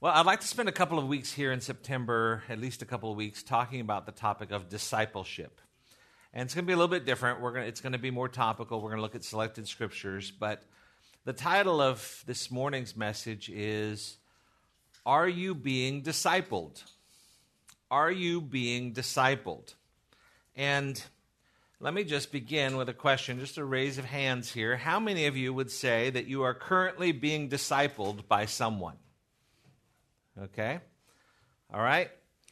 Well, I'd like to spend a couple of weeks here in September, at least a couple of weeks, talking about the topic of discipleship. And it's going to be a little bit different. It's going to be more topical. We're going to look at selected scriptures. But the title of this morning's message is, Are You Being Discipled? Are you being discipled? And let me just begin with a question, just a raise of hands here. How many of you would say that you are currently being discipled by someone? Okay. All right.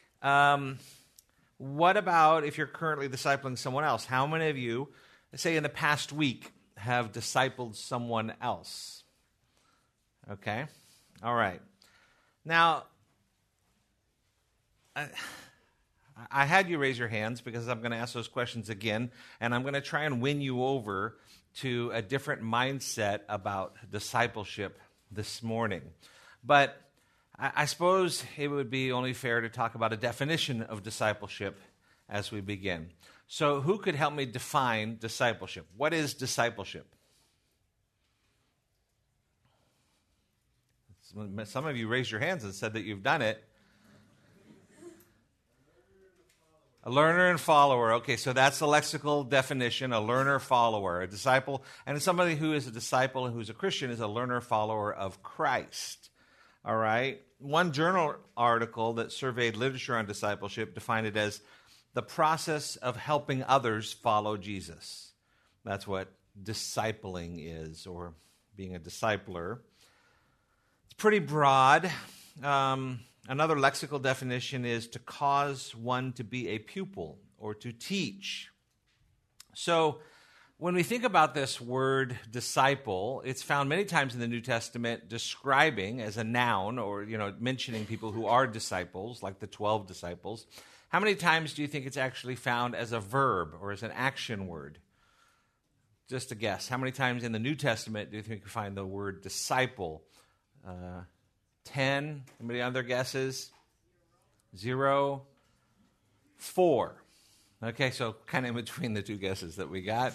What about if you're currently discipling someone else? How many of you, say in the past week, have discipled someone else? Okay. All right. Now, I had you raise your hands because I'm going to ask those questions again, and I'm going to try and win you over to a different mindset about discipleship this morning. But I suppose it would be only fair to talk about a definition of discipleship as we begin. So who could help me define discipleship? What is discipleship? Some of you raised your hands and said that you've done it. A learner and follower. Okay, so that's the lexical definition, a learner, follower, a disciple. And somebody who is a disciple and who's a Christian is a learner, follower of Christ. All right? One journal article that surveyed literature on discipleship defined it as the process of helping others follow Jesus. That's what discipling is, or being a discipler. It's pretty broad. Another lexical definition is to cause one to be a pupil or to teach. So when we think about this word disciple, it's found many times in the New Testament describing as a noun or, mentioning people who are disciples, like the 12 disciples. How many times do you think it's actually found as a verb or as an action word? Just a guess. How many times in the New Testament do you think you find the word disciple? 10? Anybody other guesses? 0? 4. Okay, so kind of in between the two guesses that we got.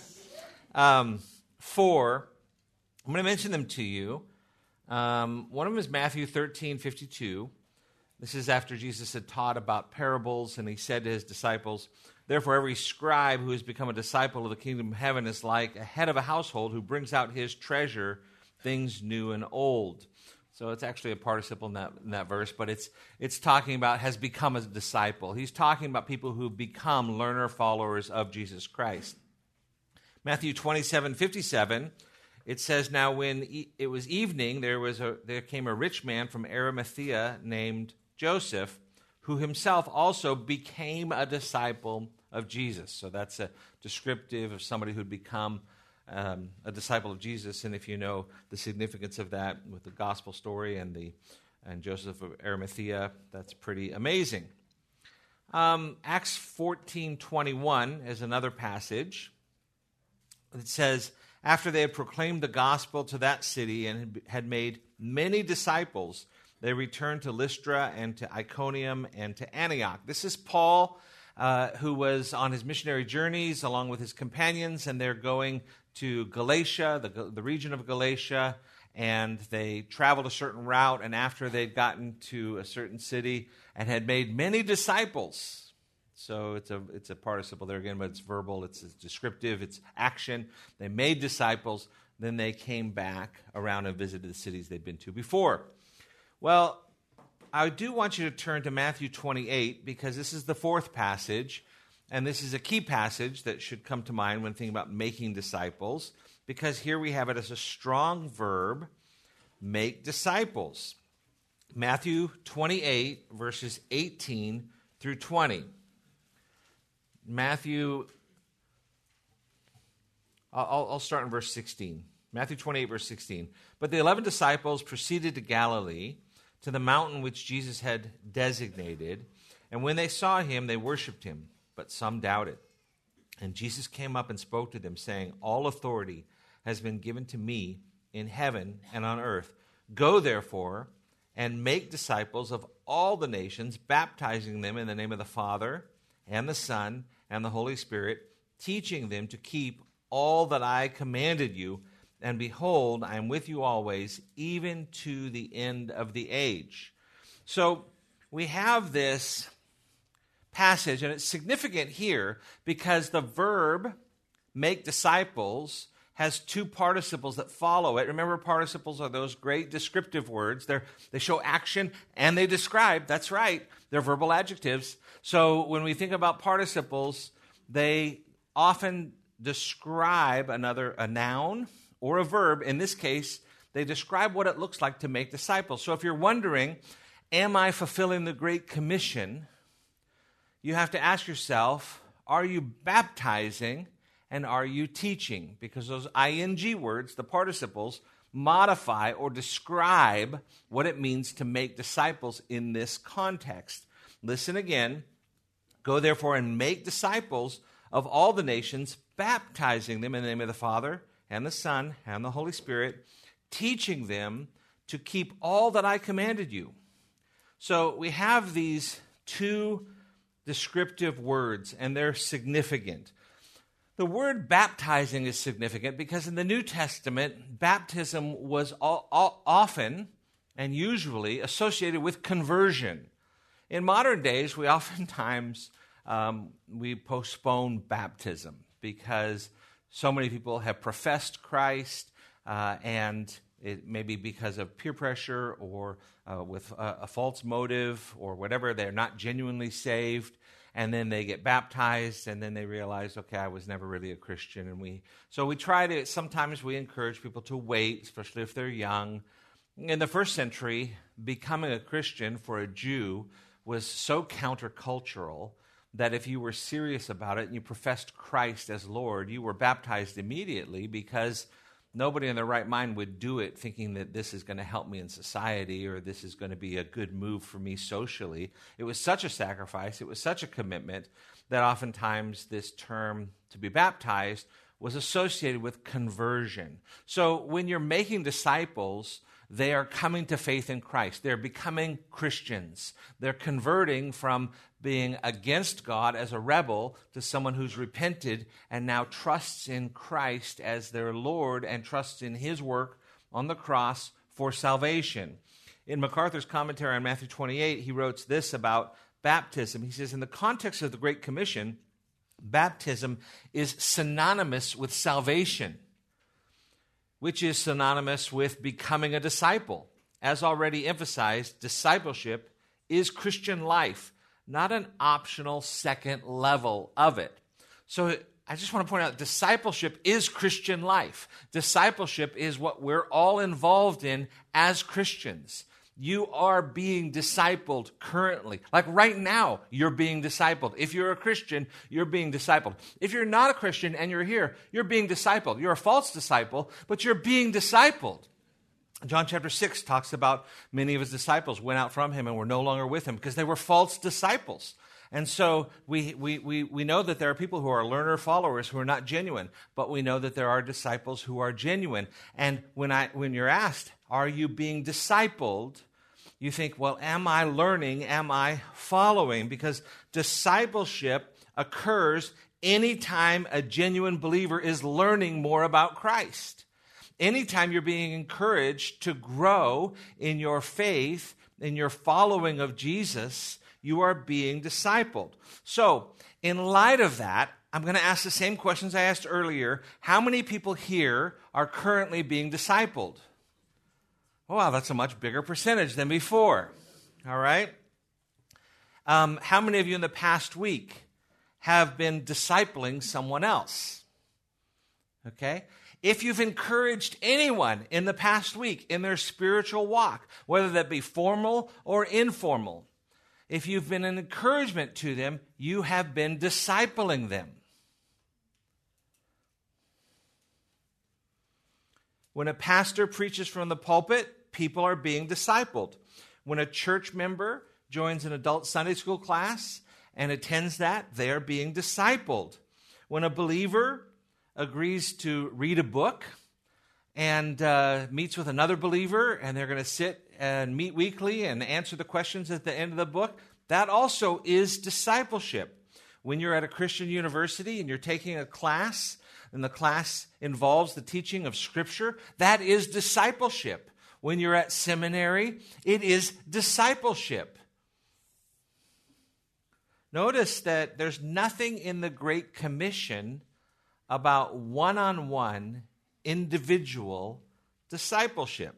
4, I'm going to mention them to you. One of them is Matthew 13:52. This is after Jesus had taught about parables, and he said to his disciples, "Therefore every scribe who has become a disciple of the kingdom of heaven is like a head of a household who brings out his treasure, things new and old." So it's actually a participle in that verse, but it's talking about has become a disciple. He's talking about people who become learner followers of Jesus Christ. Matthew 27:57, it says, "Now when it was evening, there came a rich man from Arimathea named Joseph, who himself also became a disciple of Jesus." So that's a descriptive of somebody who'd become a disciple of Jesus. And if you know the significance of that with the gospel story and Joseph of Arimathea, that's pretty amazing. Acts 14:21 is another passage. It says, "After they had proclaimed the gospel to that city and had made many disciples, they returned to Lystra and to Iconium and to Antioch." This is Paul, who was on his missionary journeys along with his companions, and they're going to Galatia, the region of Galatia, and they traveled a certain route, and after they'd gotten to a certain city and had made many disciples. So it's a participle there again, but it's verbal, it's descriptive, it's action. They made disciples, then they came back around and visited the cities they'd been to before. Well, I do want you to turn to Matthew 28 because this is the fourth passage, and this is a key passage that should come to mind when thinking about making disciples, because here we have it as a strong verb, make disciples. Matthew 28, verses 18 through 20. I'll start in verse 16. Matthew 28, verse 16. "But the 11 disciples proceeded to Galilee, to the mountain which Jesus had designated. And when they saw him, they worshipped him, but some doubted. And Jesus came up and spoke to them, saying, 'All authority has been given to me in heaven and on earth. Go, therefore, and make disciples of all the nations, baptizing them in the name of the Father and the Son and the Holy Spirit, teaching them to keep all that I commanded you. And behold, I am with you always, even to the end of the age.'" So we have this passage, and it's significant here because the verb make disciples has two participles that follow it. Remember, participles are those great descriptive words. They show action and they describe. That's right. They're verbal adjectives. So when we think about participles, they often describe a noun or a verb. In this case, they describe what it looks like to make disciples. So if you're wondering, am I fulfilling the Great Commission? You have to ask yourself, are you baptizing and are you teaching? Because those ing words, the participles, modify or describe what it means to make disciples in this context. Listen again. Go therefore and make disciples of all the nations, baptizing them in the name of the Father and the Son and the Holy Spirit, teaching them to keep all that I commanded you. So we have these two descriptive words, and they're significant. The word baptizing is significant because in the New Testament, baptism was often and usually associated with conversion. In modern days, we oftentimes we postpone baptism because so many people have professed Christ, and it may be because of peer pressure or with a false motive or whatever. They're not genuinely saved, and then they get baptized, and then they realize, okay, I was never really a Christian. And sometimes we encourage people to wait, especially if they're young. In the first century, becoming a Christian for a Jew was so countercultural that if you were serious about it and you professed Christ as Lord, you were baptized immediately because nobody in their right mind would do it thinking that this is going to help me in society or this is going to be a good move for me socially. It was such a sacrifice, it was such a commitment that oftentimes this term to be baptized was associated with conversion. So when you're making disciples, they are coming to faith in Christ. They're becoming Christians. They're converting from being against God as a rebel to someone who's repented and now trusts in Christ as their Lord and trusts in his work on the cross for salvation. In MacArthur's commentary on Matthew 28, he wrote this about baptism. He says, in the context of the Great Commission, baptism is synonymous with salvation, which is synonymous with becoming a disciple. As already emphasized, discipleship is Christian life, not an optional second level of it. So I just want to point out, discipleship is Christian life. Discipleship is what we're all involved in as Christians. You are being discipled currently. Like right now, you're being discipled. If you're a Christian, you're being discipled. If you're not a Christian and you're here, you're being discipled. You're a false disciple, but you're being discipled. John chapter 6 talks about many of his disciples went out from him and were no longer with him because they were false disciples. And so we know that there are people who are learner followers who are not genuine, but we know that there are disciples who are genuine. And when you're asked, are you being discipled? You think, well, am I learning? Am I following? Because discipleship occurs anytime a genuine believer is learning more about Christ. Anytime you're being encouraged to grow in your faith, in your following of Jesus, you are being discipled. So, in light of that, I'm going to ask the same questions I asked earlier. How many people here are currently being discipled? Oh, wow, that's a much bigger percentage than before. All right? How many of you in the past week have been discipling someone else? Okay? If you've encouraged anyone in the past week in their spiritual walk, whether that be formal or informal, if you've been an encouragement to them, you have been discipling them. When a pastor preaches from the pulpit, people are being discipled. When a church member joins an adult Sunday school class and attends that, they are being discipled. When a believer agrees to read a book and meets with another believer, and they're going to sit and meet weekly and answer the questions at the end of the book, that also is discipleship. When you're at a Christian university and you're taking a class, and the class involves the teaching of Scripture, that is discipleship. when you're at seminary. It is discipleship. Notice that there's nothing in the Great Commission about one-on-one individual discipleship.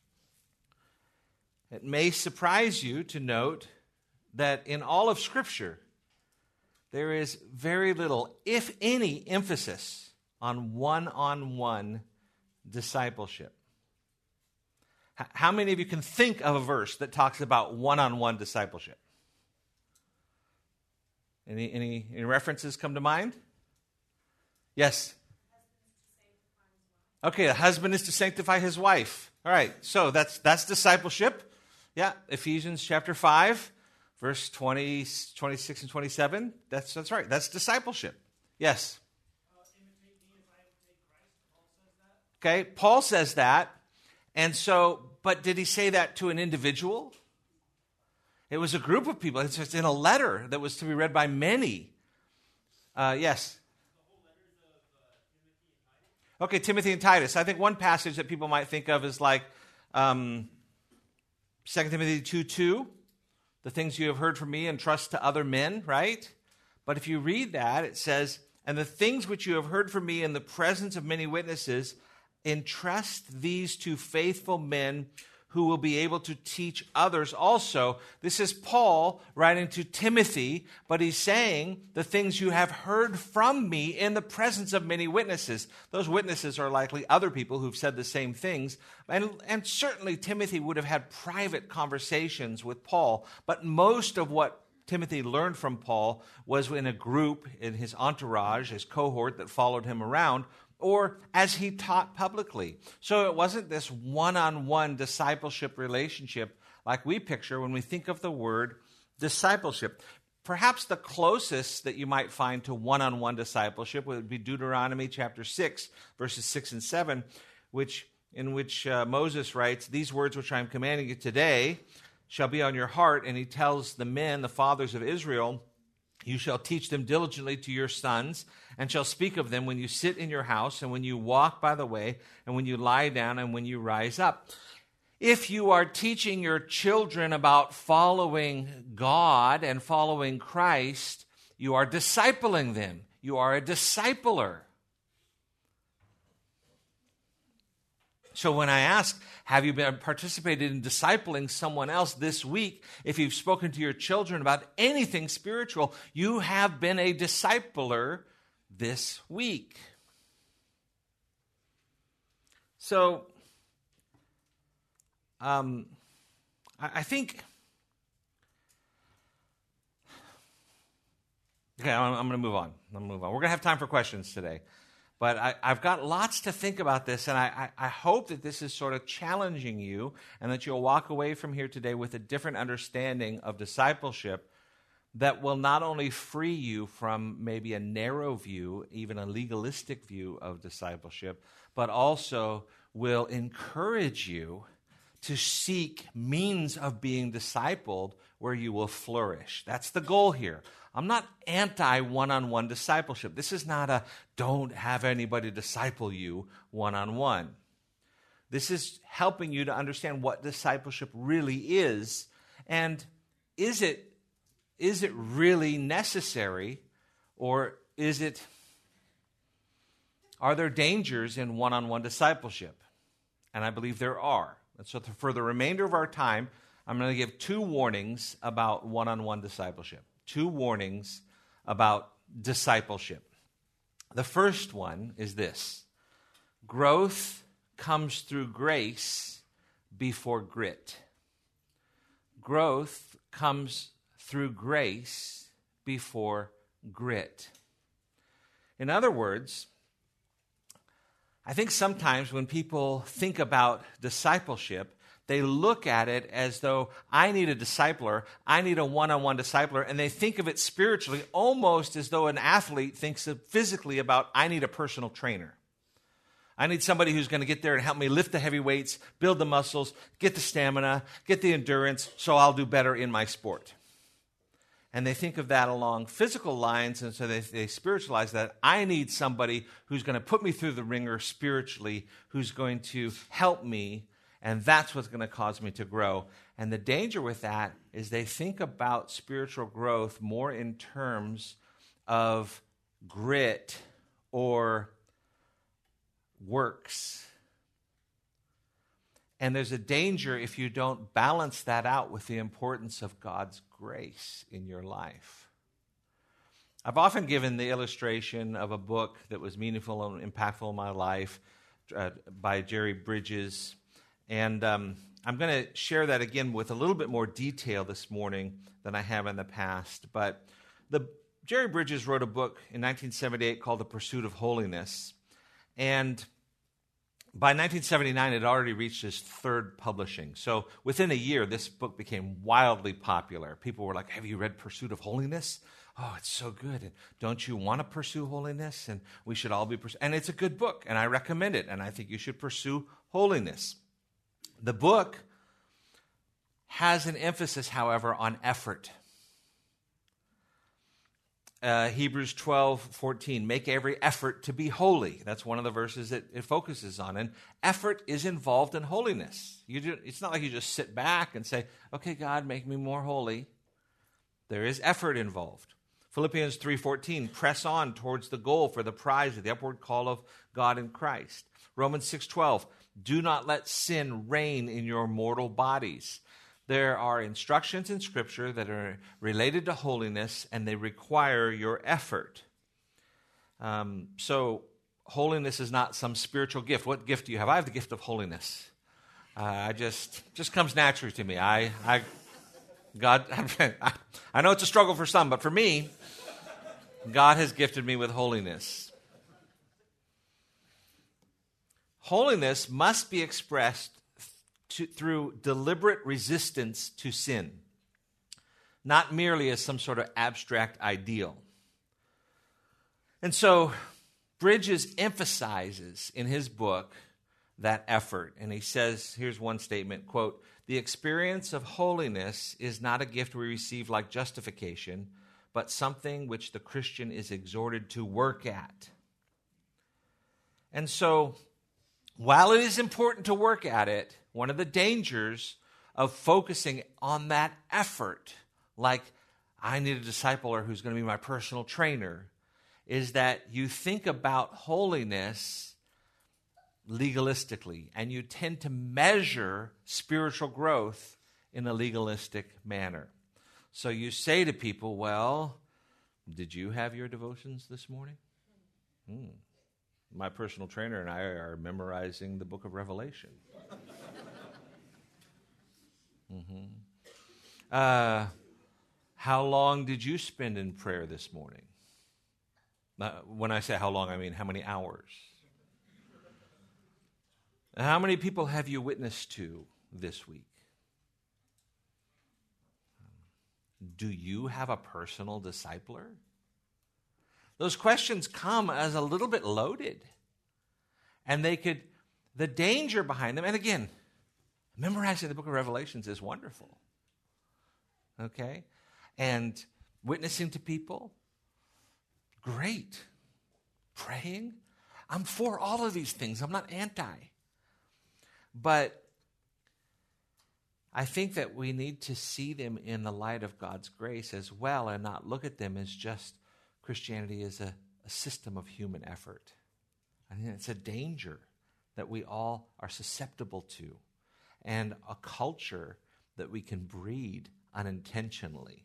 It may surprise you to note that in all of Scripture, there is very little, if any, emphasis on one-on-one discipleship. How many of you can think of a verse that talks about one-on-one discipleship? Any references come to mind? Yes. Okay, a husband is to sanctify his wife. All right, so that's discipleship. Yeah, Ephesians chapter 5, verse 20, 26 and 27. That's right. That's discipleship. Yes. Imitate me as I imitate Christ. Paul says that. Okay, Paul says that. And so, but did he say that to an individual? It was a group of people. It's in a letter that was to be read by many. Yes. Okay, Timothy and Titus. I think one passage that people might think of is like 2 Timothy 2:2, the things you have heard from me entrust to other men, right? But if you read that, it says, and the things which you have heard from me in the presence of many witnesses, entrust these to faithful men who will be able to teach others also. This is Paul writing to Timothy, but he's saying the things you have heard from me in the presence of many witnesses. Those witnesses are likely other people who've said the same things. And certainly Timothy would have had private conversations with Paul, but most of what Timothy learned from Paul was in a group, in his entourage, his cohort that followed him around, or as he taught publicly. So it wasn't this one-on-one discipleship relationship like we picture when we think of the word discipleship. Perhaps the closest that you might find to one-on-one discipleship would be Deuteronomy chapter 6, verses 6 and 7, in which Moses writes, "These words which I am commanding you today shall be on your heart," and he tells the men, the fathers of Israel, "You shall teach them diligently to your sons, and shall speak of them when you sit in your house, and when you walk by the way, and when you lie down, and when you rise up." If you are teaching your children about following God and following Christ, you are discipling them. You are a discipler. So when I ask, have you participated in discipling someone else this week? If you've spoken to your children about anything spiritual, you have been a discipler this week. So, I think, okay, I'm going to move on. We're going to have time for questions today. But I've got lots to think about this, and I hope that this is sort of challenging you and that you'll walk away from here today with a different understanding of discipleship that will not only free you from maybe a narrow view, even a legalistic view of discipleship, but also will encourage you to seek means of being discipled where you will flourish. That's the goal here. I'm not anti one-on-one discipleship. This is not a don't have anybody disciple you one-on-one. This is helping you to understand what discipleship really is, and is it really necessary, or are there dangers in one-on-one discipleship? And I believe there are. And so for the remainder of our time, I'm going to give 2 warnings about one-on-one discipleship. 2 warnings about discipleship. The first one is this: growth comes through grace before grit. Growth comes through grace before grit. In other words, I think sometimes when people think about discipleship, they look at it as though I need a discipler, I need a one-on-one discipler, and they think of it spiritually almost as though an athlete thinks physically about I need a personal trainer. I need somebody who's going to get there and help me lift the heavy weights, build the muscles, get the stamina, get the endurance, so I'll do better in my sport. And they think of that along physical lines, and so they spiritualize that. I need somebody who's going to put me through the ringer spiritually, who's going to help me. and that's what's going to cause me to grow. And the danger with that is they think about spiritual growth more in terms of grit or works. And there's a danger if you don't balance that out with the importance of God's grace in your life. I've often given the illustration of a book that was meaningful and impactful in my life by Jerry Bridges. And I'm going to share that again with a little bit more detail this morning than I have in the past. But Jerry Bridges wrote a book in 1978 called The Pursuit of Holiness. And by 1979, it had already reached its third publishing. So within a year, this book became wildly popular. People were like, have you read Pursuit of Holiness? Oh, it's so good. And don't you want to pursue holiness? And we should all be pursuing. And it's a good book, and I recommend it. And I think you should pursue holiness. The book has an emphasis, however, on effort. Hebrews 12:14, make every effort to be holy. That's one of the verses that it focuses on. And effort is involved in holiness. It's not like you just sit back and say, okay, God, make me more holy. There is effort involved. Philippians 3:14, press on towards the goal for the prize of the upward call of God in Christ. Romans 6:12, do not let sin reign in your mortal bodies. There are instructions in Scripture that are related to holiness, and they require your effort. So holiness is not some spiritual gift. What gift do you have? I have the gift of holiness. I just comes naturally to me. I know it's a struggle for some, but for me, God has gifted me with holiness. Holiness must be expressed through deliberate resistance to sin, not merely as some sort of abstract ideal. And so Bridges emphasizes in his book that effort. And he says, here's one statement, quote, the experience of holiness is not a gift we receive like justification, but something which the Christian is exhorted to work at. And so, while it is important to work at it, one of the dangers of focusing on that effort, like I need a discipler who's going to be my personal trainer, is that you think about holiness legalistically, and you tend to measure spiritual growth in a legalistic manner. So you say to people, well, did you have your devotions this morning? My personal trainer and I are memorizing the book of Revelation. How long did you spend in prayer this morning? When I say how long, I mean how many hours? How many people have you witnessed to this week? Do you have a personal discipler? Those questions come as a little bit loaded. And the danger behind them, and again, memorizing the book of Revelations is wonderful. Okay? And witnessing to people, great. Praying, I'm for all of these things. I'm not anti. But I think that we need to see them in the light of God's grace as well and not look at them as just Christianity as a system of human effort. I think it's a danger that we all are susceptible to and a culture that we can breed unintentionally.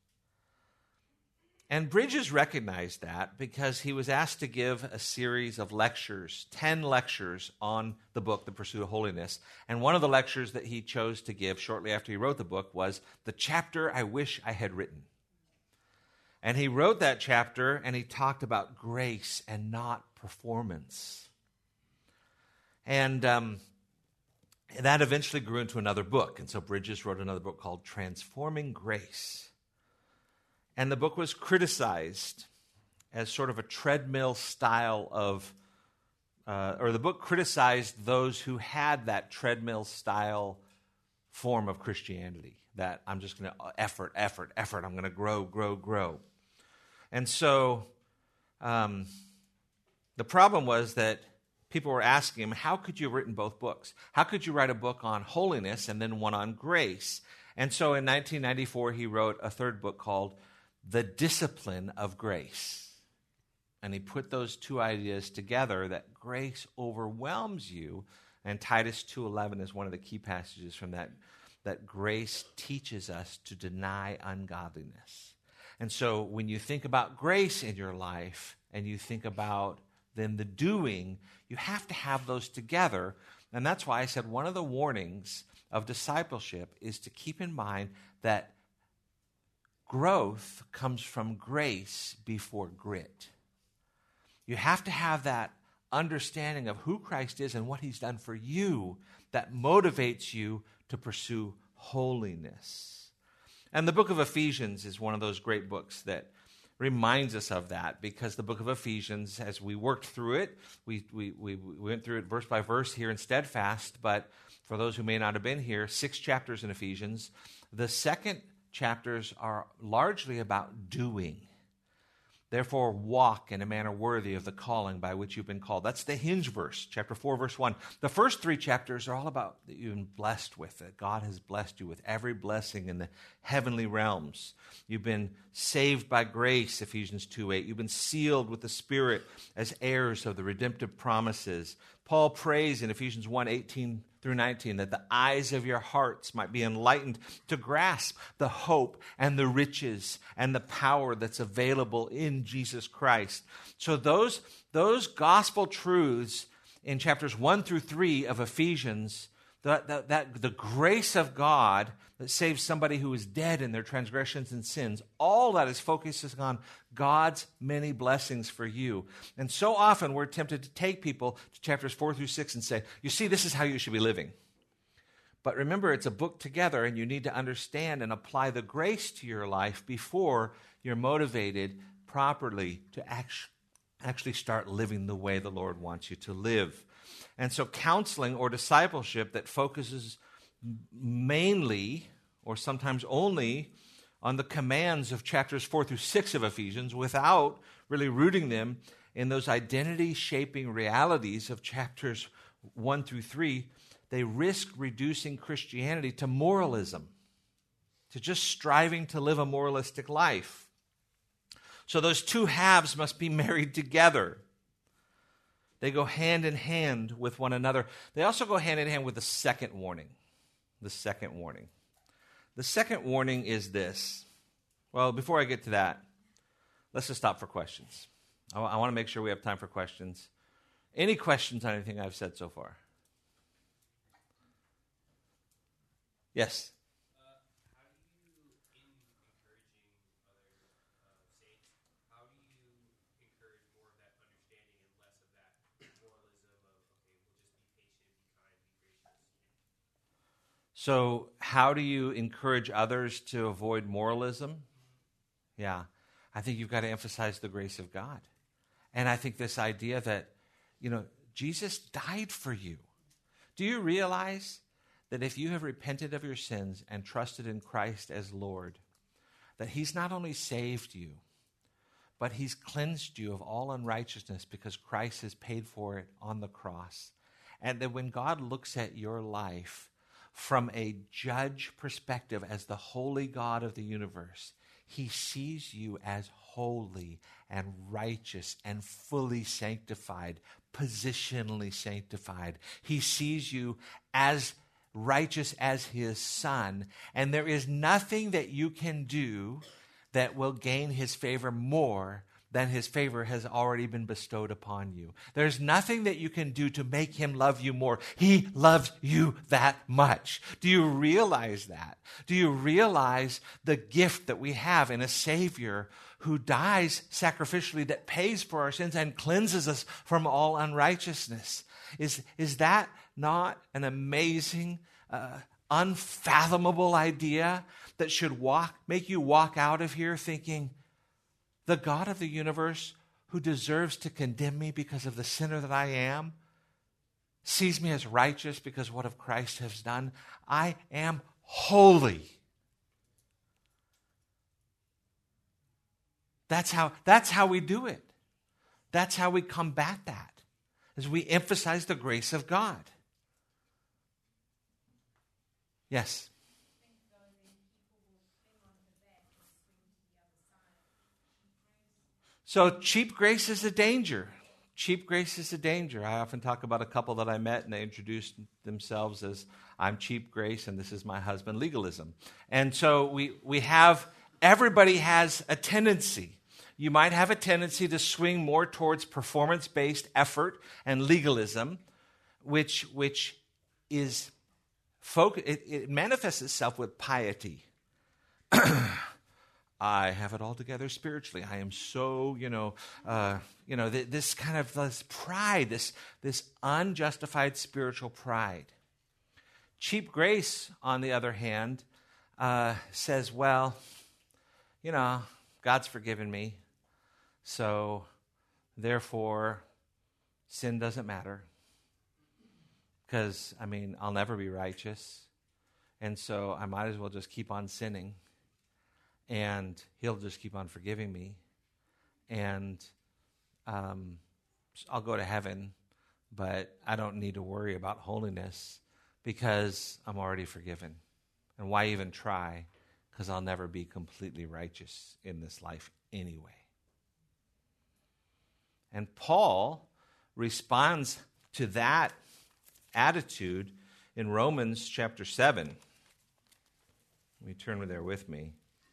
And Bridges recognized that because he was asked to give a series of lectures, 10 lectures on the book, The Pursuit of Holiness. And one of the lectures that he chose to give shortly after he wrote the book was the chapter I wish I had written. And he wrote that chapter and he talked about grace and not performance. And that eventually grew into another book. And so Bridges wrote another book called Transforming Grace. And the book was criticized as sort of a treadmill style of, or the book criticized those who had that treadmill style form of Christianity, that I'm just going to effort, I'm going to grow. And so the problem was that people were asking him, how could you have written both books? How could you write a book on holiness and then one on grace? And so in 1994, he wrote a third book called The Discipline of Grace. And he put those two ideas together, that grace overwhelms you. And Titus 2:11 is one of the key passages from that grace teaches us to deny ungodliness. And so when you think about grace in your life and you think about then the doing, you have to have those together. And that's why I said one of the warnings of discipleship is to keep in mind that growth comes from grace before grit. You have to have that understanding of who Christ is and what he's done for you that motivates you to pursue holiness. And the book of Ephesians is one of those great books that reminds us of that, because the book of Ephesians, as we worked through it, we went through it verse by verse here in Steadfast, but for those who may not have been here, 6 chapters in Ephesians. The second chapters are largely about doing. Therefore, walk in a manner worthy of the calling by which you've been called. That's the hinge verse, chapter 4, verse 1. The first 3 chapters are all about that you've been blessed with, that God has blessed you with every blessing in the heavenly realms. You've been saved by grace, Ephesians 2:8. You've been sealed with the Spirit as heirs of the redemptive promises. Paul prays in Ephesians 1:18 through 19 that the eyes of your hearts might be enlightened to grasp the hope and the riches and the power that's available in Jesus Christ. So those gospel truths in chapters 1 through 3 of Ephesians, the grace of God that saves somebody who is dead in their transgressions and sins, all that is focusing on God's many blessings for you. And so often we're tempted to take people to chapters 4 through 6 and say, you see, this is how you should be living. But remember, it's a book together, and you need to understand and apply the grace to your life before you're motivated properly to actually start living the way the Lord wants you to live. And so counseling or discipleship that focuses mainly or sometimes only on the commands of chapters 4 through 6 of Ephesians without really rooting them in those identity-shaping realities of chapters 1 through 3, they risk reducing Christianity to moralism, to just striving to live a moralistic life. So those two halves must be married together. They go hand in hand with one another. They also go hand in hand with the second warning. The second warning. The second warning is this. Well, before I get to that, let's just stop for questions. I want to make sure we have time for questions. Any questions on anything I've said so far? Yes? How do you, in encouraging other saints, how do you encourage more of that understanding and less of that moralism of, okay, we'll just be patient, be kind, be gracious? So how do you encourage others to avoid moralism? Yeah, I think you've got to emphasize the grace of God. And I think this idea that, Jesus died for you. Do you realize that if you have repented of your sins and trusted in Christ as Lord, that he's not only saved you, but he's cleansed you of all unrighteousness because Christ has paid for it on the cross. And that when God looks at your life from a judge perspective as the holy God of the universe, he sees you as holy and righteous and fully sanctified, positionally sanctified. He sees you as righteous as his son, and there is nothing that you can do that will gain his favor more than his favor has already been bestowed upon you. There's nothing that you can do to make him love you more. He loves you that much. Do you realize that? Do you realize the gift that we have in a Savior who dies sacrificially, that pays for our sins and cleanses us from all unrighteousness? Is that not an amazing, unfathomable idea that should make you walk out of here thinking, the God of the universe, who deserves to condemn me because of the sinner that I am, sees me as righteous because of what Christ has done. I am holy. That's how we do it. That's how we combat that. as we emphasize the grace of God. Yes? So cheap grace is a danger. Cheap grace is a danger. I often talk about a couple that I met, and they introduced themselves as, I'm cheap grace, and this is my husband, legalism. And so we have, everybody has a tendency. You might have a tendency to swing more towards performance-based effort and legalism, which is, it manifests itself with piety. I have it all together spiritually. I am so, this kind of this pride, this unjustified spiritual pride. Cheap grace, on the other hand, says, well, God's forgiven me, so therefore sin doesn't matter. Because, I'll never be righteous, and so I might as well just keep on sinning. And he'll just keep on forgiving me. And I'll go to heaven, but I don't need to worry about holiness because I'm already forgiven. And why even try? Because I'll never be completely righteous in this life anyway. And Paul responds to that attitude in Romans chapter 7. Let me turn there with me.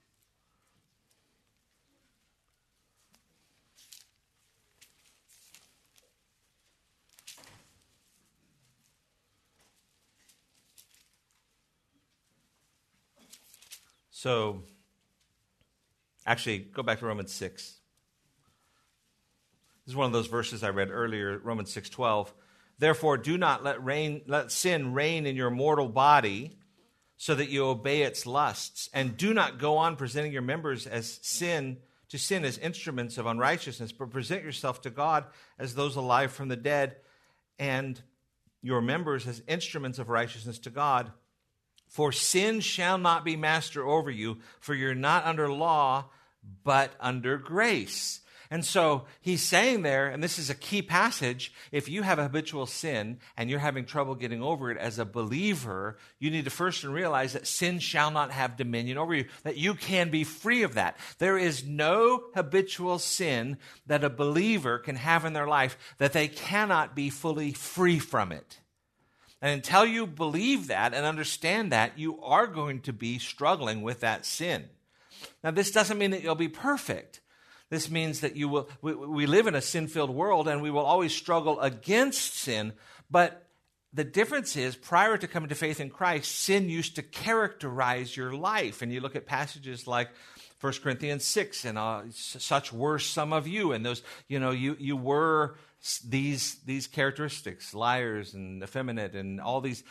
So, actually, go back to Romans 6. This is one of those verses I read earlier, Romans 6:12. Therefore, do not let sin reign in your mortal body, so that you obey its lusts, and do not go on presenting your members as sin as instruments of unrighteousness, but present yourself to God as those alive from the dead, and your members as instruments of righteousness to God. For sin shall not be master over you, for you're not under law, but under grace. And so he's saying there, and this is a key passage, if you have a habitual sin and you're having trouble getting over it as a believer, you need to first realize that sin shall not have dominion over you, that you can be free of that. There is no habitual sin that a believer can have in their life that they cannot be fully free from it. And until you believe that and understand that, you are going to be struggling with that sin. Now, this doesn't mean that you'll be perfect. This means that you will. We live in a sin-filled world, and we will always struggle against sin. But the difference is, prior to coming to faith in Christ, sin used to characterize your life. And you look at passages like 1 Corinthians 6, and such were some of you. And those, you were these characteristics, liars and effeminate, and all these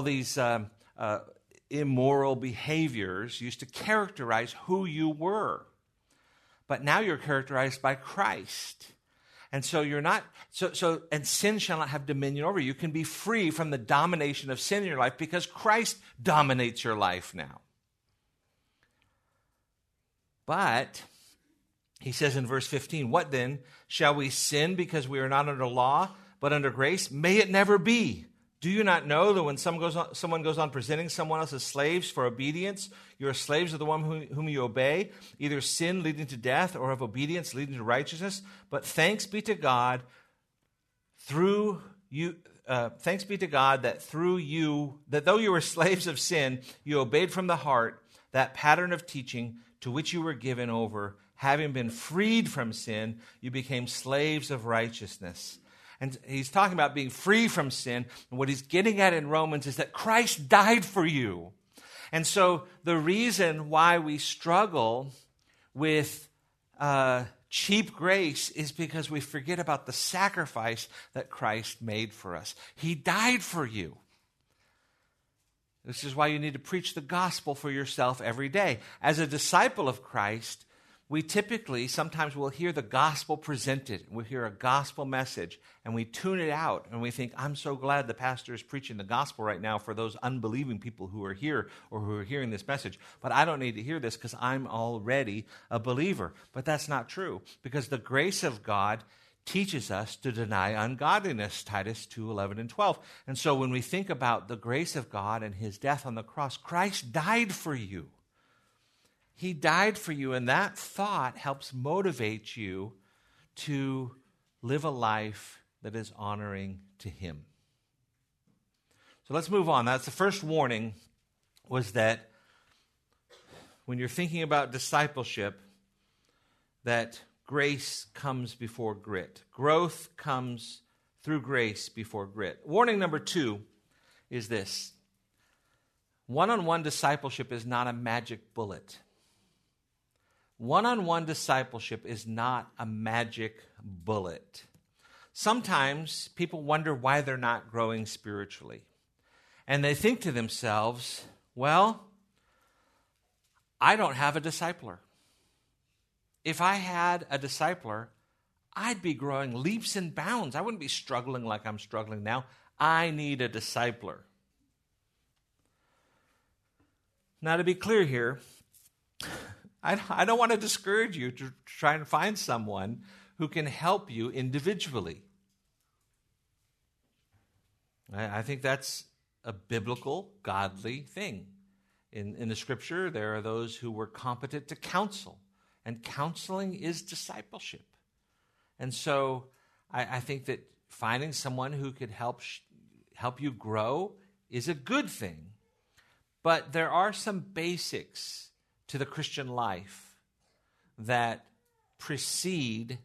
immoral behaviors used to characterize who you were. But now you're characterized by Christ. And so you're not, and sin shall not have dominion over you. You can be free from the domination of sin in your life because Christ dominates your life now. But he says in verse 15, what then? Shall we sin because we are not under law, but under grace? May it never be. Do you not know that when someone goes on presenting someone else as slaves for obedience, you are slaves of the one whom you obey, either sin leading to death or of obedience leading to righteousness? But thanks be to God that though you were slaves of sin, you obeyed from the heart that pattern of teaching to which you were given over. Having been freed from sin, you became slaves of righteousness. And he's talking about being free from sin. And what he's getting at in Romans is that Christ died for you. And so the reason why we struggle with cheap grace is because we forget about the sacrifice that Christ made for us. He died for you. This is why you need to preach the gospel for yourself every day. As a disciple of Christ, we typically, sometimes we'll hear the gospel presented. We'll hear a gospel message, and we tune it out, and we think, I'm so glad the pastor is preaching the gospel right now for those unbelieving people who are here or who are hearing this message. But I don't need to hear this because I'm already a believer. But that's not true, because the grace of God teaches us to deny ungodliness, Titus 2:11 and 12. And so when we think about the grace of God and his death on the cross, Christ died for you. He died for you, and that thought helps motivate you to live a life that is honoring to him. So let's move on. That's the first warning, was that when you're thinking about discipleship, that grace comes before grit. Growth comes through grace before grit. Warning number 2 is this: one-on-one discipleship is not a magic bullet. One-on-one discipleship is not a magic bullet. Sometimes people wonder why they're not growing spiritually. And they think to themselves, well, I don't have a discipler. If I had a discipler, I'd be growing leaps and bounds. I wouldn't be struggling like I'm struggling now. I need a discipler. Now, to be clear here, I don't want to discourage you to try and find someone who can help you individually. I think that's a biblical, godly thing. In the Scripture, there are those who were competent to counsel, and counseling is discipleship. And so I think that finding someone who could help you grow is a good thing. But there are some basics to the Christian life that precede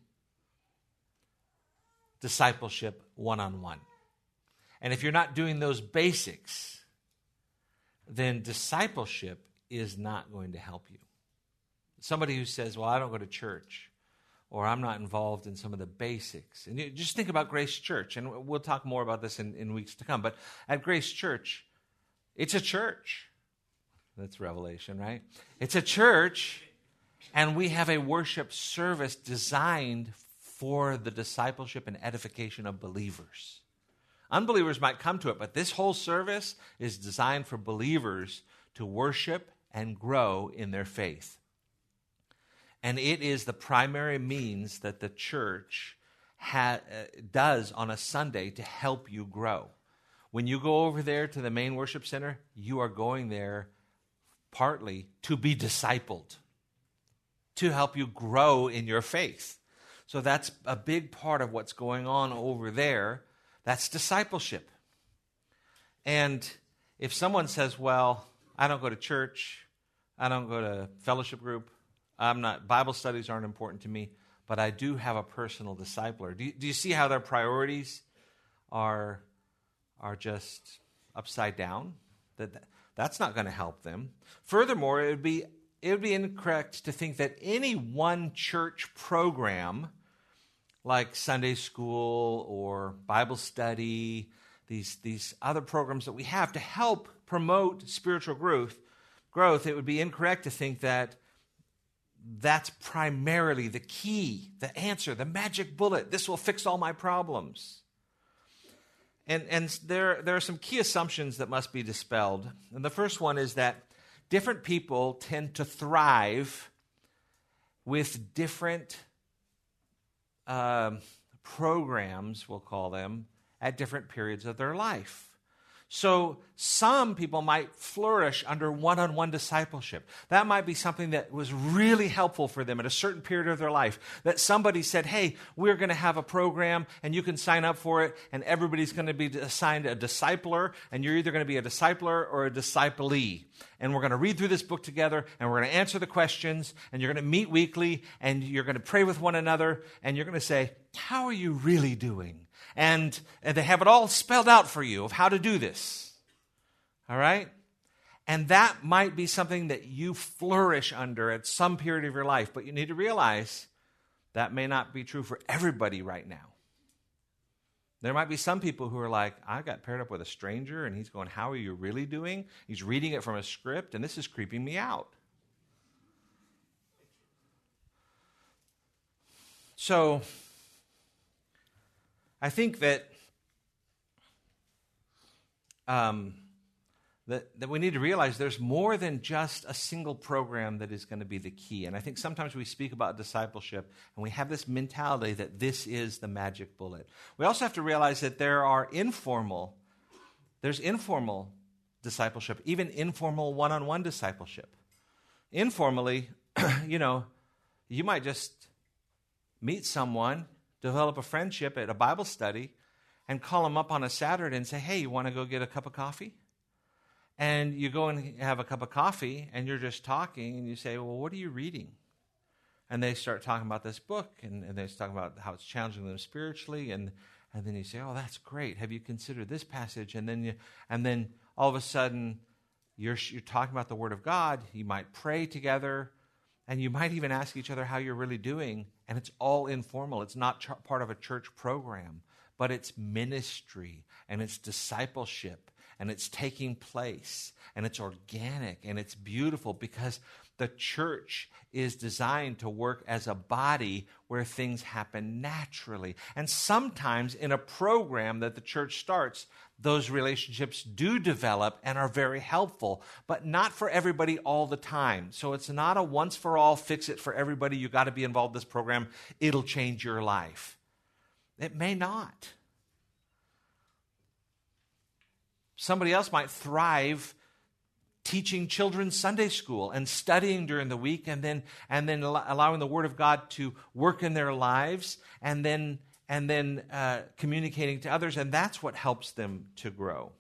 discipleship one-on-one. And if you're not doing those basics, then discipleship is not going to help you. Somebody who says, well, I don't go to church, or I'm not involved in some of the basics. And you just think about Grace Church, and we'll talk more about this in weeks to come. But at Grace Church, it's a church. That's Revelation, right? It's a church, and we have a worship service designed for the discipleship and edification of believers. Unbelievers might come to it, but this whole service is designed for believers to worship and grow in their faith. And it is the primary means that the church does on a Sunday to help you grow. When you go over there to the main worship center, you are going there partly to be discipled, to help you grow in your faith. So that's a big part of what's going on over there. That's discipleship. And if someone says, well, I don't go to church, I don't go to fellowship group, Bible studies aren't important to me, but I do have a personal discipler. Do you see how their priorities are just upside down? That's not going to help them. Furthermore, it would be incorrect to think that any one church program, like Sunday school or Bible study, these other programs that we have to help promote spiritual growth, it would be incorrect to think that that's primarily the key, the answer, the magic bullet. This will fix all my problems. And there are some key assumptions that must be dispelled. And the first one is that different people tend to thrive with different programs, we'll call them, at different periods of their life. So some people might flourish under one-on-one discipleship. That might be something that was really helpful for them at a certain period of their life. That somebody said, hey, we're going to have a program and you can sign up for it and everybody's going to be assigned a discipler and you're either going to be a discipler or a disciplee. And we're going to read through this book together and we're going to answer the questions and you're going to meet weekly and you're going to pray with one another and you're going to say, how are you really doing? And they have it all spelled out for you of how to do this. All right? And that might be something that you flourish under at some period of your life, but you need to realize that may not be true for everybody right now. There might be some people who are like, I got paired up with a stranger, and he's going, how are you really doing? He's reading it from a script, and this is creeping me out. So I think that that we need to realize there's more than just a single program that is going to be the key. And I think sometimes we speak about discipleship and we have this mentality that this is the magic bullet. We also have to realize that there's informal discipleship, even informal one-on-one discipleship. Informally, you might just meet someone, develop a friendship at a Bible study, and call them up on a Saturday and say, hey, you want to go get a cup of coffee? And you go and have a cup of coffee, and you're just talking, and you say, well, what are you reading? And they start talking about this book, and they start talking about how it's challenging them spiritually, and then you say, oh, that's great. Have you considered this passage? And then all of a sudden, you're talking about the Word of God. You might pray together, and you might even ask each other how you're really doing, and it's all informal. It's not part of a church program, but it's ministry, and it's discipleship, and it's taking place, and it's organic, and it's beautiful because the church is designed to work as a body where things happen naturally. And sometimes in a program that the church starts, those relationships do develop and are very helpful, but not for everybody all the time. So it's not a once-for-all, fix it for everybody, you got to be involved in this program, it'll change your life. It may not. Somebody else might thrive teaching children Sunday school and studying during the week and then allowing the Word of God to work in their lives and then communicating to others, and that's what helps them to grow.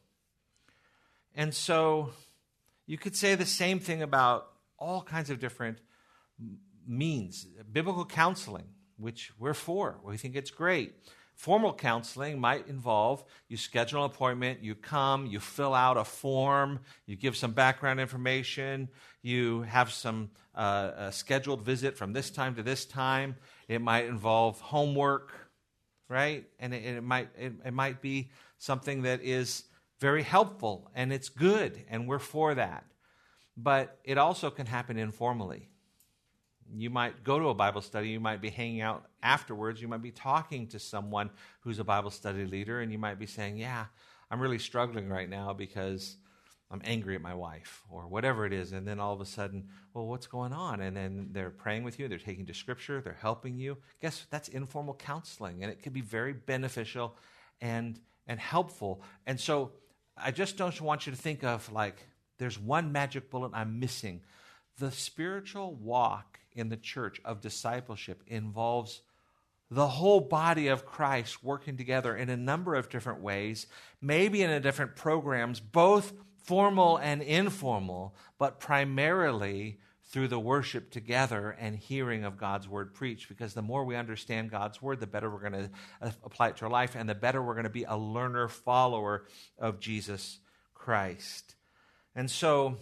And so you could say the same thing about all kinds of different means. Biblical counseling, which we're for. We think it's great. Formal counseling might involve you schedule an appointment, you come, you fill out a form, you give some background information, you have some a scheduled visit from this time to this time. It might involve homework, right? And it might be something that is very helpful and it's good and we're for that. But it also can happen informally. You might go to a Bible study, you might be hanging out afterwards, you might be talking to someone who's a Bible study leader, and you might be saying, yeah, I'm really struggling right now because I'm angry at my wife, or whatever it is. And then all of a sudden, well, what's going on? And then they're praying with you, they're taking to Scripture, they're helping you. Guess that's informal counseling, and it can be very beneficial and helpful. And so I just don't want you to think of like, there's one magic bullet I'm missing. The spiritual walk in the church of discipleship involves the whole body of Christ working together in a number of different ways, maybe in different programs, both formal and informal, but primarily through the worship together and hearing of God's word preached. Because the more we understand God's word, the better we're going to apply it to our life, and the better we're going to be a learner, follower of Jesus Christ. And so,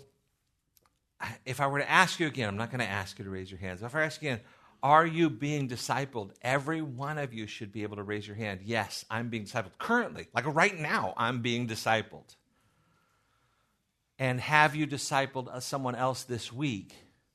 if I were to ask you again, I'm not going to ask you to raise your hands. If I ask you again, are you being discipled? Every one of you should be able to raise your hand. Yes, I'm being discipled. Currently, like right now, I'm being discipled. And have you discipled someone else this week?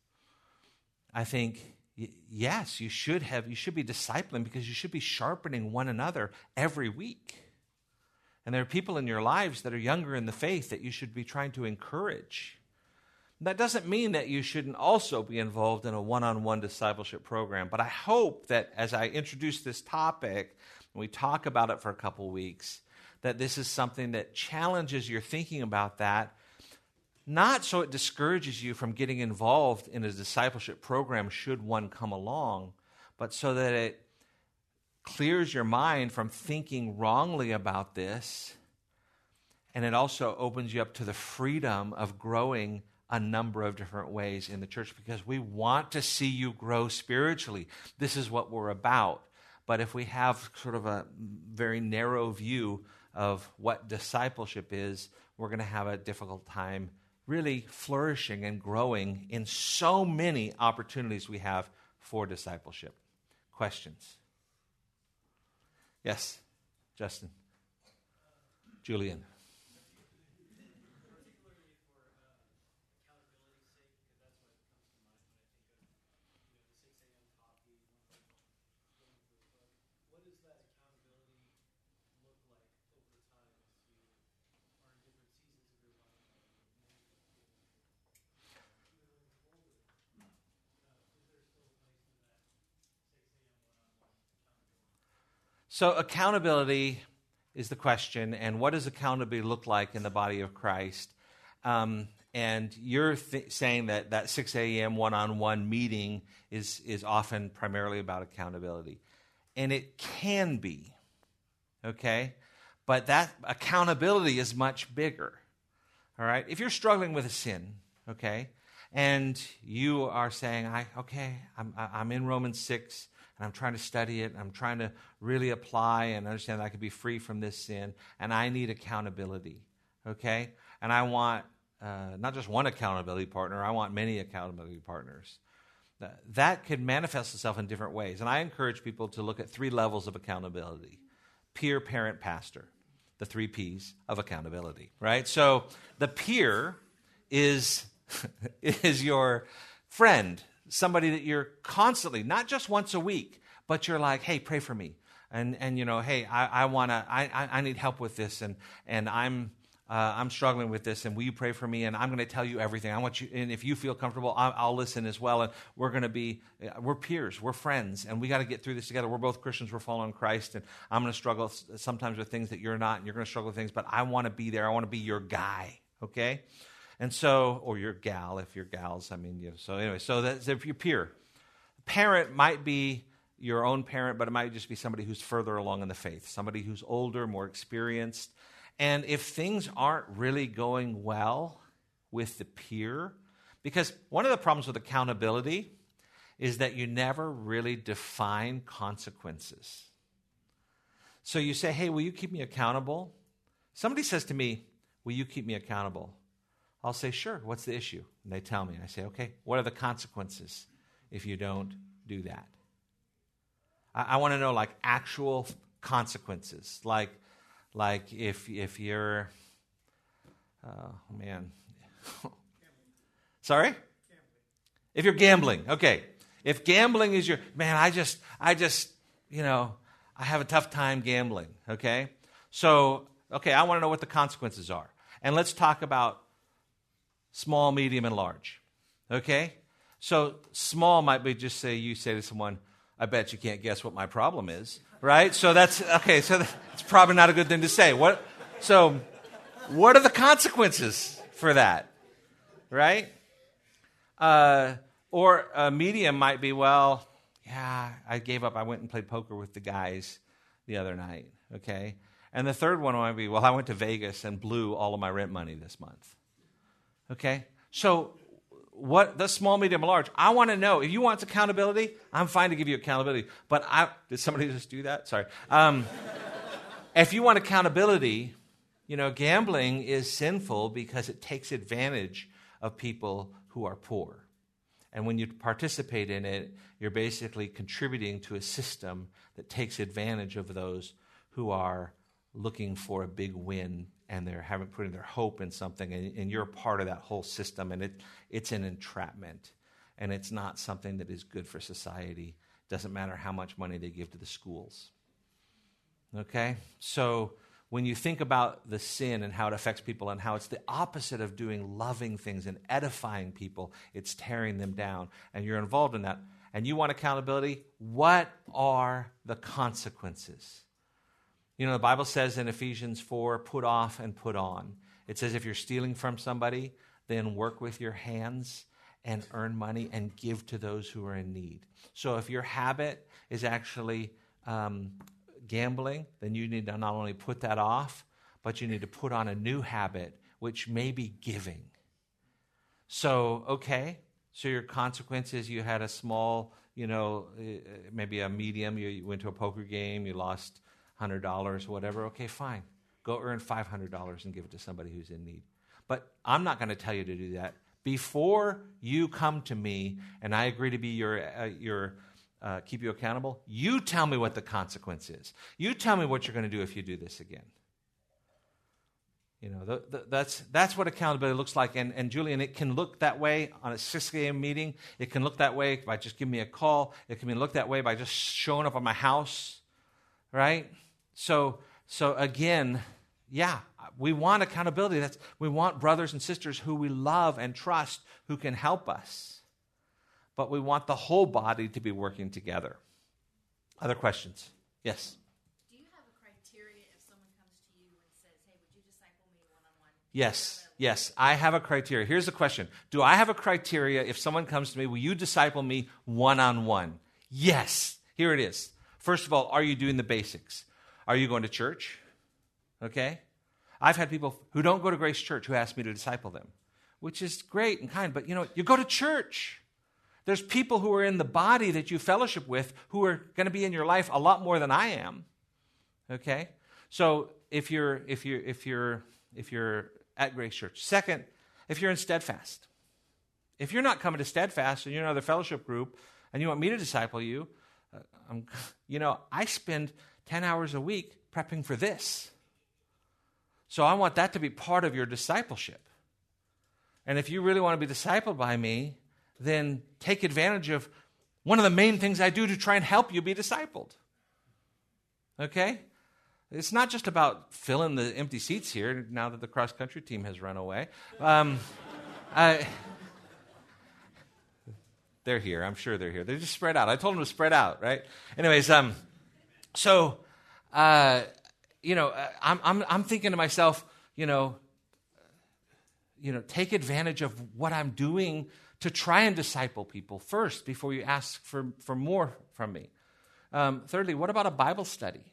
I think, yes, you should have. You should be discipling because you should be sharpening one another every week. And there are people in your lives that are younger in the faith that you should be trying to encourage. That doesn't mean that you shouldn't also be involved in a one-on-one discipleship program. But I hope that as I introduce this topic, and we talk about it for a couple weeks, that this is something that challenges your thinking about that, not so it discourages you from getting involved in a discipleship program should one come along, but so that it clears your mind from thinking wrongly about this, and it also opens you up to the freedom of growing a number of different ways in the church, because we want to see you grow spiritually. This is what we're about. But if we have sort of a very narrow view of what discipleship is, we're going to have a difficult time really flourishing and growing in so many opportunities we have for discipleship. Questions? Yes, Justin. Julian. So accountability is the question, and what does accountability look like in the body of Christ? And you're saying that 6 a.m. one-on-one meeting is often primarily about accountability. And it can be, okay? But that accountability is much bigger, all right? If you're struggling with a sin, okay, and you are saying, I'm in Romans 6, and I'm trying to study it, and I'm trying to really apply and understand that I can be free from this sin, and I need accountability, okay? And I want not just one accountability partner, I want many accountability partners. That could manifest itself in different ways. And I encourage people to look at 3 levels of accountability. Peer, parent, pastor. The 3 Ps of accountability, right? So the peer is your friend, somebody that you're constantly, not just once a week, but you're like, hey, pray for me. And you know, hey, I need help with this, and I'm struggling with this, and will you pray for me? And I'm going to tell you everything. I want you, and if you feel comfortable, I'll listen as well. And we're peers, we're friends, and we got to get through this together. We're both Christians, we're following Christ, and I'm going to struggle sometimes with things that you're not, and you're going to struggle with things, but I want to be there. I want to be your guy, okay? And so, or your gal, if you're gals, I mean, you know, so anyway, so that's if your peer. Parent might be your own parent, but it might just be somebody who's further along in the faith, somebody who's older, more experienced. And if things aren't really going well with the peer, because one of the problems with accountability is that you never really define consequences. So you say, hey, will you keep me accountable? Somebody says to me, will you keep me accountable? I'll say, sure, what's the issue? And they tell me. I say, okay, what are the consequences if you don't do that? I want to know, like, actual consequences. Like if you're, sorry? If you're gambling, okay. If gambling is your, man, I just, you know, I have a tough time gambling, okay? So, okay, I want to know what the consequences are. And let's talk about small, medium, and large, okay? So small might be just say, you say to someone, I bet you can't guess what my problem is, right? So that's, okay, so that's probably not a good thing to say. What are the consequences for that, right? Or a medium might be, well, yeah, I gave up. I went and played poker with the guys the other night, okay? And the third one might be, well, I went to Vegas and blew all of my rent money this month, okay? So what the small, medium, large, I want to know. If you want accountability, I'm fine to give you accountability. But did somebody just do that? Sorry. If you want accountability, you know, gambling is sinful because it takes advantage of people who are poor. And when you participate in it, you're basically contributing to a system that takes advantage of those who are looking for a big win, and they're putting their hope in something, and you're a part of that whole system, and it's an entrapment, and it's not something that is good for society. Doesn't matter how much money they give to the schools. Okay? So when you think about the sin and how it affects people and how it's the opposite of doing loving things and edifying people, it's tearing them down, and you're involved in that, and you want accountability, what are the consequences? You know, the Bible says in Ephesians 4, put off and put on. It says if you're stealing from somebody, then work with your hands and earn money and give to those who are in need. So if your habit is actually gambling, then you need to not only put that off, but you need to put on a new habit, which may be giving. So, okay, so your consequence is you had a small, you know, maybe a medium, you went to a poker game, you lost $100, whatever, okay, fine. Go earn $500 and give it to somebody who's in need. But I'm not going to tell you to do that. Before you come to me and I agree to be your keep you accountable, you tell me what the consequence is. You tell me what you're going to do if you do this again. You know, that's what accountability looks like. And Julian, it can look that way on a 6 a.m. meeting. It can look that way by just giving me a call. It can look that way by just showing up at my house, right? So again, yeah, we want accountability. We want brothers and sisters who we love and trust who can help us. But we want the whole body to be working together. Other questions? Yes? Yes, yes, I have a criteria. Here's the question. Do I have a criteria if someone comes to me, will you disciple me one-on-one? Yes. Here it is. First of all, are you doing the basics? Are you going to church? Okay. I've had people who don't go to Grace Church who ask me to disciple them, which is great and kind, but you go to church. There's people who are in the body that you fellowship with who are going to be in your life a lot more than I am. Okay? So if you're at Grace Church. Second, if you're in Steadfast. If you're not coming to Steadfast and you're in another fellowship group and you want me to disciple you, I spend 10 hours a week prepping for this. So I want that to be part of your discipleship. And if you really want to be discipled by me, then take advantage of one of the main things I do to try and help you be discipled. Okay? It's not just about filling the empty seats here now that the cross-country team has run away. They're here. I'm sure they're here. They're just spread out. I told them to spread out, right? Anyways, I'm thinking to myself, take advantage of what I'm doing to try and disciple people first before you ask for more from me. Thirdly, what about a Bible study?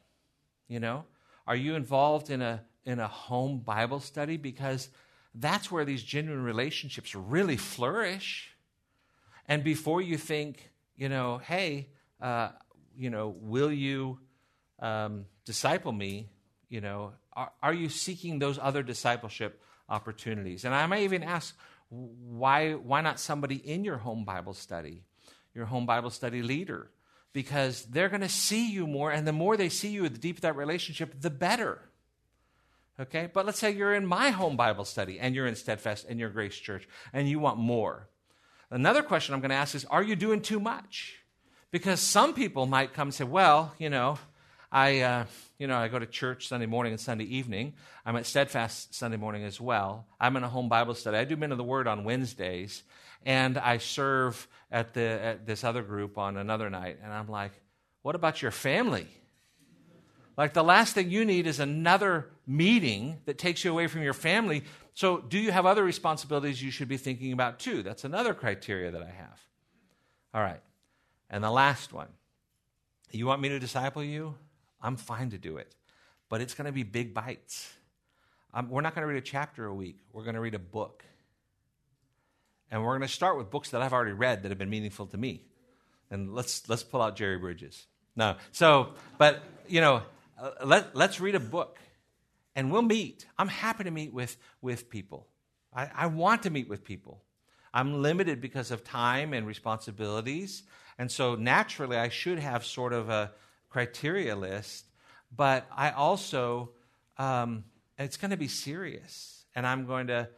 Are you involved in a home Bible study? Because that's where these genuine relationships really flourish. And before you think, hey, will you disciple me? Are you seeking those other discipleship opportunities? And I may even ask, why not somebody in your home Bible study, your home Bible study leader? Because they're going to see you more, and the more they see you, the deeper that relationship, the better. Okay? But let's say you're in my home Bible study, and you're in Steadfast, and you're Grace Church, and you want more. Another question I'm going to ask is, are you doing too much? Because some people might come and say, well, I go to church Sunday morning and Sunday evening. I'm at Steadfast Sunday morning as well. I'm in a home Bible study. I do Men of the Word on Wednesdays, and I serve at this other group on another night. And I'm like, what about your family? Like, the last thing you need is another meeting that takes you away from your family. So do you have other responsibilities you should be thinking about too? That's another criteria that I have. All right. And the last one. You want me to disciple you? I'm fine to do it. But it's going to be big bites. We're not going to read a chapter a week. We're going to read a book. And we're going to start with books that I've already read that have been meaningful to me. And let's pull out Jerry Bridges. No. So, but, let's read a book. And we'll meet. I'm happy to meet with people. I want to meet with people. I'm limited because of time and responsibilities. And so naturally, I should have sort of a criteria list. But I also, it's going to be serious. And I'm going to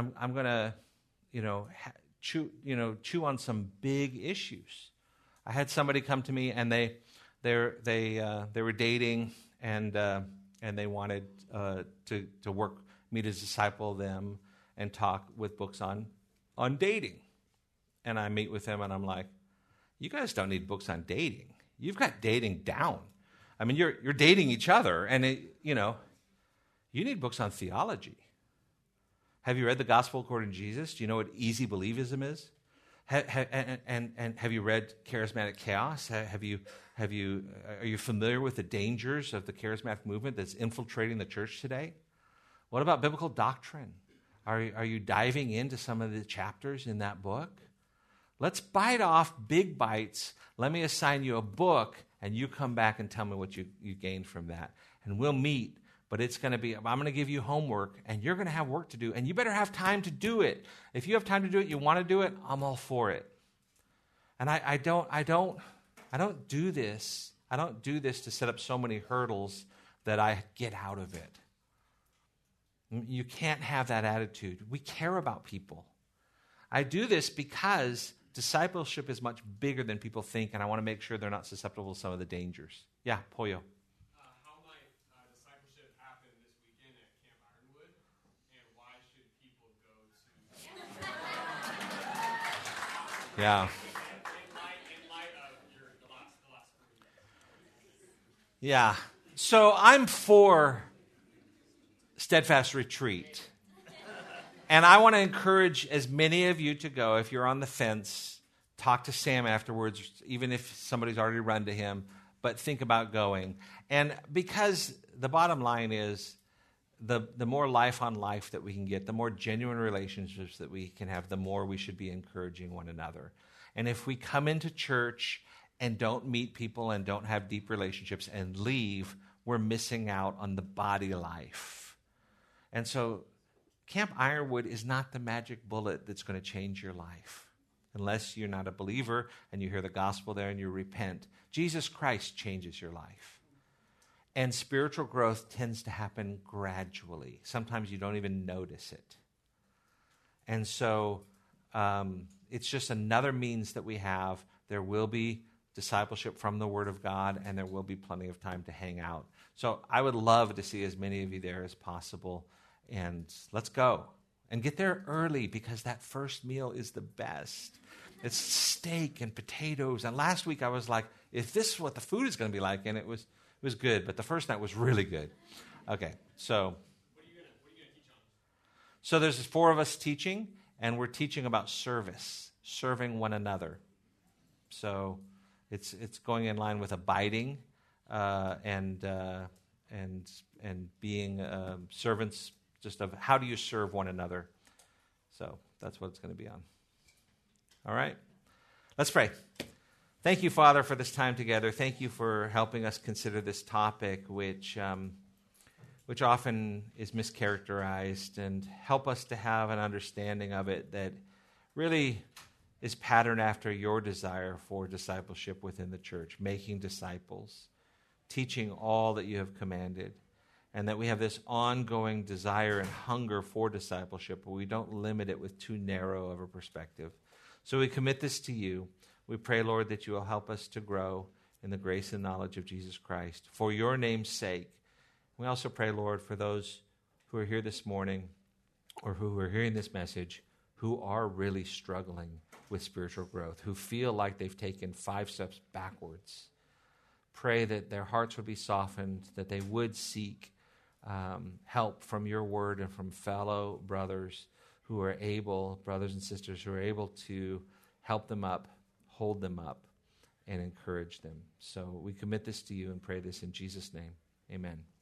chew on some big issues. I had somebody come to me, and they were dating, and they wanted to work me to disciple them and talk with books on dating. And I meet with them, and I'm like, you guys don't need books on dating. You've got dating down. I mean, you're dating each other, and you need books on theology. Have you read the Gospel According to Jesus? Do you know what easy believism is? And have you read Charismatic Chaos? Are you familiar with the dangers of the charismatic movement that's infiltrating the church today? What about biblical doctrine? Are you diving into some of the chapters in that book? Let's bite off big bites. Let me assign you a book, and you come back and tell me what you gained from that. And we'll meet. But it's going to be, I'm going to give you homework, and you're going to have work to do, and you better have time to do it. If you have time to do it, you want to do it, I'm all for it. And I don't do this. I don't do this to set up so many hurdles that I get out of it. You can't have that attitude. We care about people. I do this because discipleship is much bigger than people think, and I want to make sure they're not susceptible to some of the dangers. Yeah, Pollo. Yeah. Yeah. So I'm for Steadfast Retreat. And I want to encourage as many of you to go. If you're on the fence, talk to Sam afterwards, even if somebody's already run to him, but think about going. And because the bottom line is, the more life on life that we can get, the more genuine relationships that we can have, the more we should be encouraging one another. And if we come into church and don't meet people and don't have deep relationships and leave, we're missing out on the body life. And so Camp Ironwood is not the magic bullet that's going to change your life. Unless you're not a believer and you hear the gospel there and you repent. Jesus Christ changes your life. And spiritual growth tends to happen gradually. Sometimes you don't even notice it. And so it's just another means that we have. There will be discipleship from the Word of God, and there will be plenty of time to hang out. So I would love to see as many of you there as possible. And let's go. And get there early, because that first meal is the best. It's steak and potatoes. And last week I was like, if this is what the food is going to be like, and it was good, but the first night was really good. Okay, so What are you gonna teach on? so there's 4 of us teaching, and we're teaching about service, serving one another. So it's going in line with abiding and being servants, just of how do you serve one another. So that's what it's going to be on. All right, let's pray. Thank you, Father, for this time together. Thank you for helping us consider this topic, which often is mischaracterized, and help us to have an understanding of it that really is patterned after your desire for discipleship within the church, making disciples, teaching all that you have commanded, and that we have this ongoing desire and hunger for discipleship, but we don't limit it with too narrow of a perspective. So we commit this to you. We pray, Lord, that you will help us to grow in the grace and knowledge of Jesus Christ for your name's sake. We also pray, Lord, for those who are here this morning or who are hearing this message who are really struggling with spiritual growth, who feel like they've taken 5 steps backwards. Pray that their hearts would be softened, that they would seek help from your word and from fellow brothers who are able, brothers and sisters who are able to help them up, hold them up, and encourage them. So we commit this to you and pray this in Jesus' name. Amen.